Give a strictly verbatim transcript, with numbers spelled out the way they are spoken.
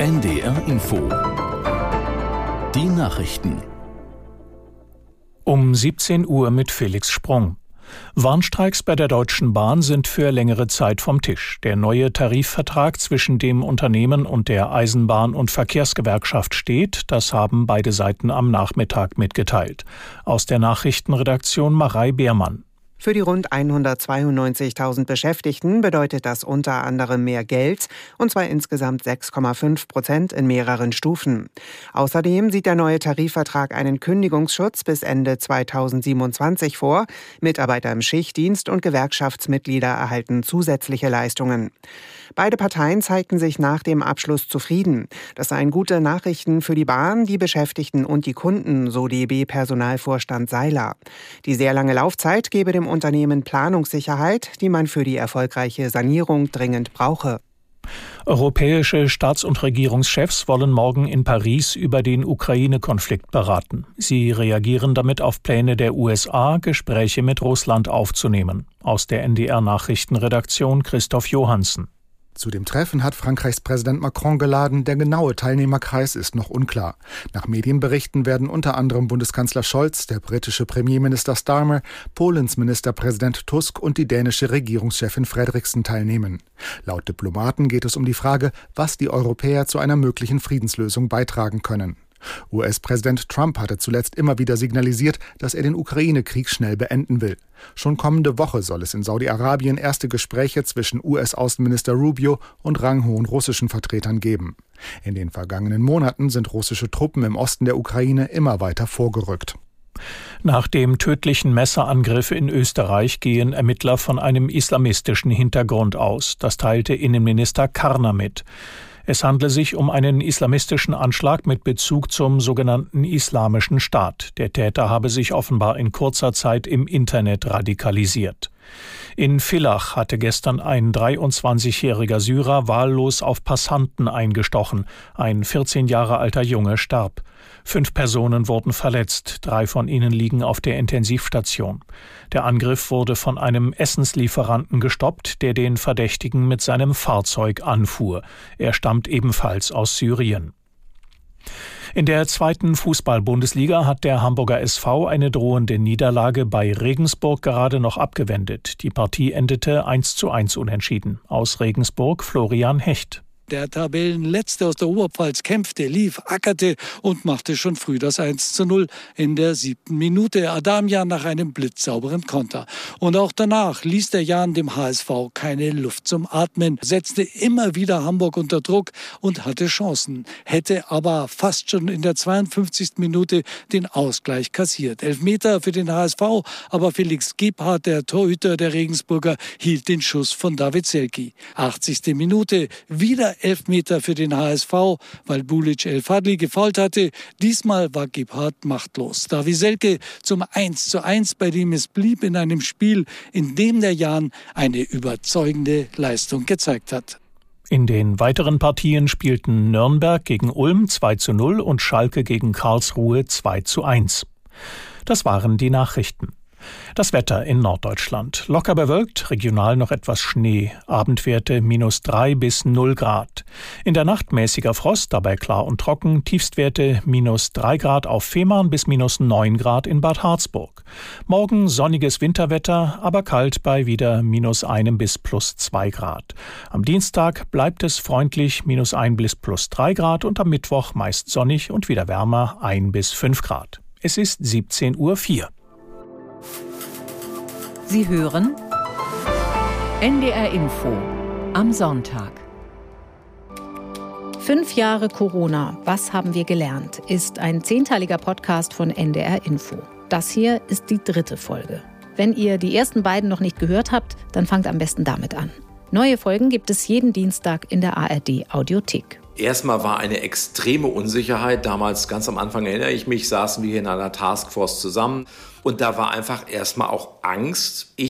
N D R Info. Die Nachrichten. Um siebzehn Uhr mit Felix Sprung. Warnstreiks bei der Deutschen Bahn sind für längere Zeit vom Tisch. Der neue Tarifvertrag zwischen dem Unternehmen und der Eisenbahn- und Verkehrsgewerkschaft steht. Das haben beide Seiten am Nachmittag mitgeteilt. Aus der Nachrichtenredaktion Marei Beermann. Für die rund hundertzweiundneunzigtausend Beschäftigten bedeutet das unter anderem mehr Geld, und zwar insgesamt sechs Komma fünf Prozent in mehreren Stufen. Außerdem sieht der neue Tarifvertrag einen Kündigungsschutz bis Ende zweitausendsiebenundzwanzig vor. Mitarbeiter im Schichtdienst und Gewerkschaftsmitglieder erhalten zusätzliche Leistungen. Beide Parteien zeigten sich nach dem Abschluss zufrieden. Das seien gute Nachrichten für die Bahn, die Beschäftigten und die Kunden, so D B-Personalvorstand Seiler. Die sehr lange Laufzeit gebe dem Unternehmen Planungssicherheit, die man für die erfolgreiche Sanierung dringend brauche. Europäische Staats- und Regierungschefs wollen morgen in Paris über den Ukraine-Konflikt beraten. Sie reagieren damit auf Pläne der U S A, Gespräche mit Russland aufzunehmen. Aus der N D R-Nachrichtenredaktion Christoph Johansen. Zu dem Treffen hat Frankreichs Präsident Macron geladen. Der genaue Teilnehmerkreis ist noch unklar. Nach Medienberichten werden unter anderem Bundeskanzler Scholz, der britische Premierminister Starmer, Polens Ministerpräsident Tusk und die dänische Regierungschefin Frederiksen teilnehmen. Laut Diplomaten geht es um die Frage, was die Europäer zu einer möglichen Friedenslösung beitragen können. U S-Präsident Trump hatte zuletzt immer wieder signalisiert, dass er den Ukraine-Krieg schnell beenden will. Schon kommende Woche soll es in Saudi-Arabien erste Gespräche zwischen U S-Außenminister Rubio und ranghohen russischen Vertretern geben. In den vergangenen Monaten sind russische Truppen im Osten der Ukraine immer weiter vorgerückt. Nach dem tödlichen Messerangriff in Österreich gehen Ermittler von einem islamistischen Hintergrund aus. Das teilte Innenminister Karner mit. Es handle sich um einen islamistischen Anschlag mit Bezug zum sogenannten Islamischen Staat. Der Täter habe sich offenbar in kurzer Zeit im Internet radikalisiert. In Villach hatte gestern ein dreiundzwanzigjähriger Syrer wahllos auf Passanten eingestochen. Ein vierzehn Jahre alter Junge starb. Fünf Personen wurden verletzt, drei von ihnen liegen auf der Intensivstation. Der Angriff wurde von einem Essenslieferanten gestoppt, der den Verdächtigen mit seinem Fahrzeug anfuhr. Er stammt ebenfalls aus Syrien. In der zweiten Fußball-Bundesliga hat der Hamburger S V eine drohende Niederlage bei Regensburg gerade noch abgewendet. Die Partie endete eins zu eins unentschieden. Aus Regensburg Florian Hecht. Der Tabellenletzte aus der Oberpfalz kämpfte, lief, ackerte und machte schon früh das eins zu null in der siebten Minute. Adamian nach einem blitzsauberen Konter. Und auch danach ließ der Jan dem H S V keine Luft zum Atmen, setzte immer wieder Hamburg unter Druck und hatte Chancen, hätte aber fast schon in der zweiundfünfzigsten Minute den Ausgleich kassiert. Elfmeter für den H S V, aber Felix Gebhardt, der Torhüter der Regensburger, hielt den Schuss von David Selke. achtzigste Minute, wieder Elfmeter für den H S V, weil Bulic El Fadli gefoult hatte. Diesmal war Gebhardt machtlos. David Selke zum eins zu eins, bei dem es blieb in einem Spiel, in dem der Jan eine überzeugende Leistung gezeigt hat. In den weiteren Partien spielten Nürnberg gegen Ulm zwei zu null und Schalke gegen Karlsruhe zwei zu eins. Das waren die Nachrichten. Das Wetter in Norddeutschland. Locker bewölkt, regional noch etwas Schnee. Abendwerte minus drei bis null Grad. In der Nacht mäßiger Frost, dabei klar und trocken. Tiefstwerte minus drei Grad auf Fehmarn bis minus neun Grad in Bad Harzburg. Morgen sonniges Winterwetter, aber kalt bei wieder minus einem bis plus zwei Grad. Am Dienstag bleibt es freundlich minus ein bis plus drei Grad und am Mittwoch meist sonnig und wieder wärmer ein bis fünf Grad. Es ist siebzehn Uhr vier. Sie hören N D R Info am Sonntag. Fünf Jahre Corona, was haben wir gelernt? Ist ein zehnteiliger Podcast von N D R Info. Das hier ist die dritte Folge. Wenn ihr die ersten beiden noch nicht gehört habt, dann fangt am besten damit an. Neue Folgen gibt es jeden Dienstag in der A R D-Audiothek. Erstmal war eine extreme Unsicherheit. Damals, ganz am Anfang erinnere ich mich, saßen wir hier in einer Taskforce zusammen. Und da war einfach erstmal auch Angst. Ich